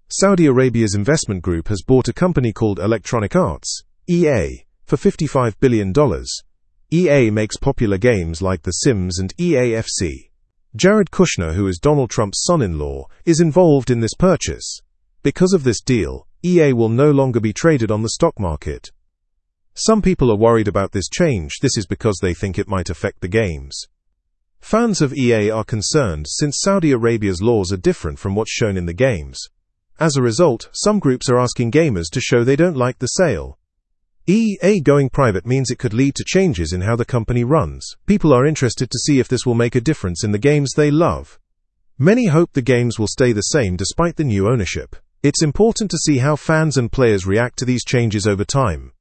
Saudi Arabia's investment group has bought a company called Electronic Arts, EA, for $55 billion. EA makes popular games like The Sims and EAFC. Jared Kushner, who is Donald Trump's son-in-law, is involved in this purchase. Because of this deal, EA will no longer be traded on the stock market. Some people are worried about this change. This is because they think it might affect the games. Fans of EA are concerned since Saudi Arabia's laws are different from what's shown in the games. As a result, some groups are asking gamers to show they don't like the sale. EA going private means it could lead to changes in how the company runs. People are interested to see if this will make a difference in the games they love. Many hope the games will stay the same despite the new ownership. It's important to see how fans and players react to these changes over time.